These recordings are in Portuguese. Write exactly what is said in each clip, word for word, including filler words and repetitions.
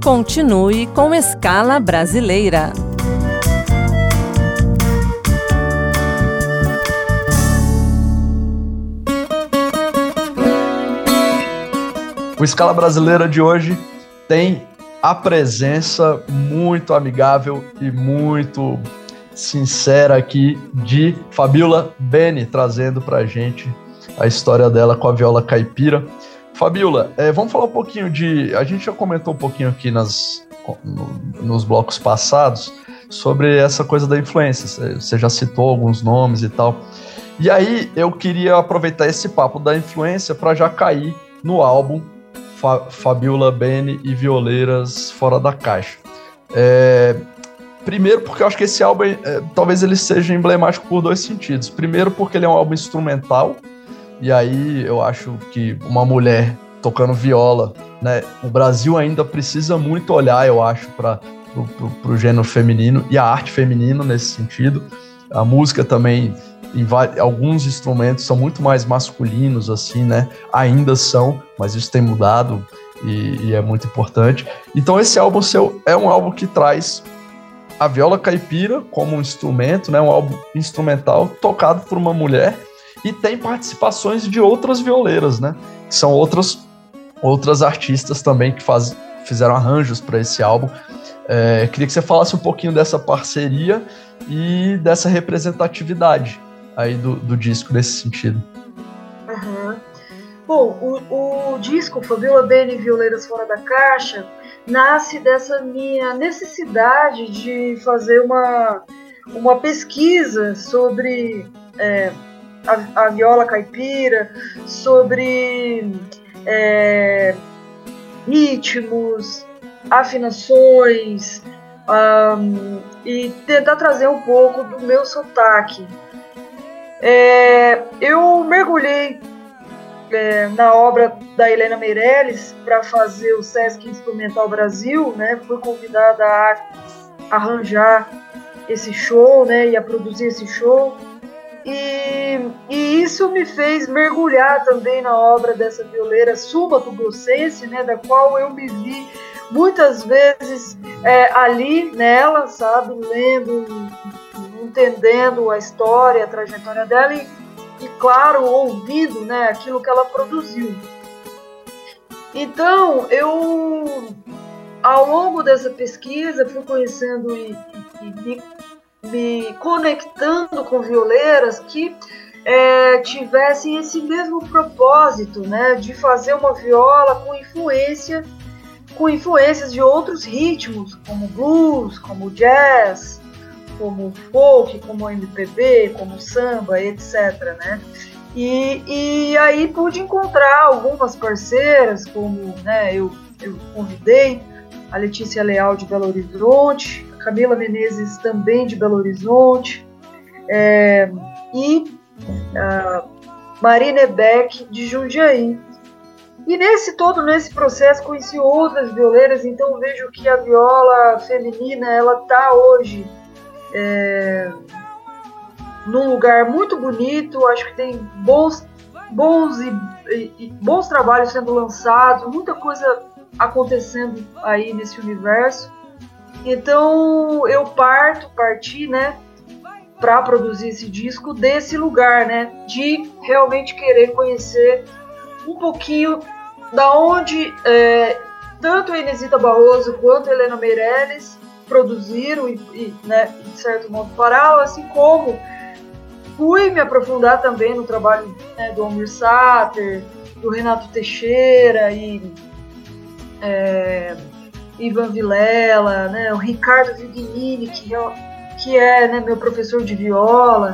Continue com Escala Brasileira. O Escala Brasileira de hoje tem a presença muito amigável e muito sincera aqui de Fabiola Beni, trazendo pra gente a história dela com a viola caipira. Fabiola, é, vamos falar um pouquinho de... A gente já comentou um pouquinho aqui nas, no, nos blocos passados sobre essa coisa da influência. Você já citou alguns nomes e tal. E aí eu queria aproveitar esse papo da influência para já cair no álbum Fa- Fabiola Beni e Violeiras Fora da Caixa. É, primeiro porque eu acho que esse álbum, é, talvez ele seja emblemático por dois sentidos. Primeiro porque ele é um álbum instrumental, e aí eu acho que uma mulher tocando viola, né, o Brasil ainda precisa muito olhar, eu acho, para o gênero feminino e a arte feminina nesse sentido. A música também, em alguns instrumentos são muito mais masculinos, assim, né? Ainda são, mas isso tem mudado e, e é muito importante. Então esse álbum seu é um álbum que traz a viola caipira como um instrumento, né? Um álbum instrumental tocado por uma mulher, e tem participações de outras violeiras, né? Que são outras, outras artistas também que faz, fizeram arranjos para esse álbum. É, queria que você falasse um pouquinho dessa parceria e dessa representatividade aí do, do disco nesse sentido. Uhum. Bom, o, o disco Fabiola Beni e Violeiras Fora da Caixa nasce dessa minha necessidade de fazer uma, uma pesquisa sobre é, a, a viola caipira, sobre é, ritmos, afinações, um, e tentar trazer um pouco do meu sotaque. É, eu mergulhei é, na obra da Helena Meirelles para fazer o Sesc Instrumental Brasil, né? Fui convidada a arranjar esse show, né? E a produzir esse show. E, e isso me fez mergulhar também na obra dessa violeira sul-mato-grossense, né? Da qual eu me vi muitas vezes é, ali nela, sabe? Lendo, entendendo a história, a trajetória dela e, e claro, ouvindo, né, aquilo que ela produziu. Então, eu, ao longo dessa pesquisa, fui conhecendo e, e, e me, me conectando com violeiras que é, tivessem esse mesmo propósito, né, de fazer uma viola com influência, com influências de outros ritmos, como blues, como jazz, como folk, como M P B, como samba, etcétera, né? E, e aí pude encontrar algumas parceiras, como, né, eu, eu convidei a Letícia Leal de Belo Horizonte, a Camila Menezes também de Belo Horizonte, é, e a Marina Beck de Jundiaí. E nesse todo, nesse processo, conheci outras violeiras, então vejo que a viola feminina, ela está hoje É, num lugar muito bonito. Acho que tem bons, bons, e, e, e bons trabalhos sendo lançados, muita coisa acontecendo aí nesse universo. Então eu parto, parti, né, para produzir esse disco desse lugar, né, de realmente querer conhecer um pouquinho da onde é, tanto a Inesita Barroso quanto a Helena Meirelles produziram e, e né, de certo modo pararam, assim como fui me aprofundar também no trabalho, né, do Almir Sater, do Renato Teixeira e é, Ivan Vilela, né, o Ricardo Vignini, que é, que é né, meu professor de viola.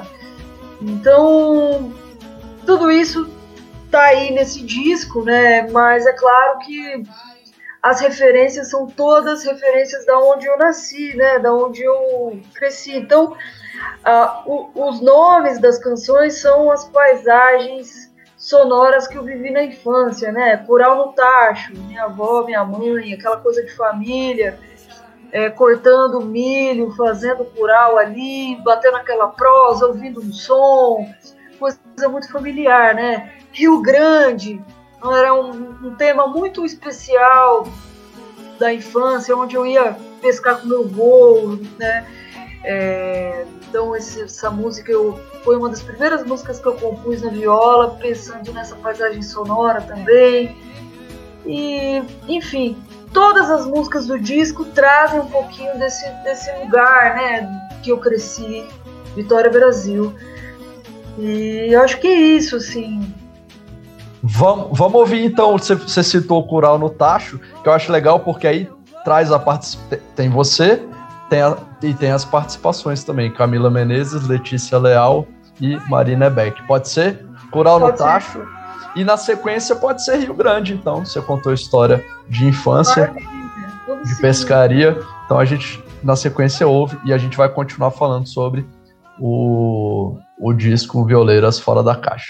Então, tudo isso tá aí nesse disco, né, mas é claro que as referências são todas referências da onde eu nasci, né? Da onde eu cresci. Então, uh, o, os nomes das canções são as paisagens sonoras que eu vivi na infância, né? Curau no Tacho, minha avó, minha mãe, aquela coisa de família, é, cortando milho, fazendo curau ali, batendo aquela prosa, ouvindo um som, coisa muito familiar, né? Rio Grande. Era um, um tema muito especial da infância, onde eu ia pescar com meu avô, né? É, então esse, essa música eu, foi uma das primeiras músicas que eu compus na viola, pensando nessa paisagem sonora também. E, enfim, todas as músicas do disco trazem um pouquinho desse, desse lugar, né, que eu cresci, Vitória, Brasil. E eu acho que é isso, assim. Vamos, vamos ouvir então, você, você citou o Curau no Tacho, que eu acho legal porque aí traz a parte, tem você tem a, e tem as participações também, Camila Menezes, Letícia Leal e Marina Beck. Pode ser? Curau no Tacho. E na sequência pode ser Rio Grande, então. Você contou a história de infância, de pescaria. Então a gente, na sequência, ouve e a gente vai continuar falando sobre o, o disco Violeiras Fora da Caixa.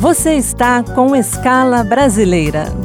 Você está com Escala Brasileira.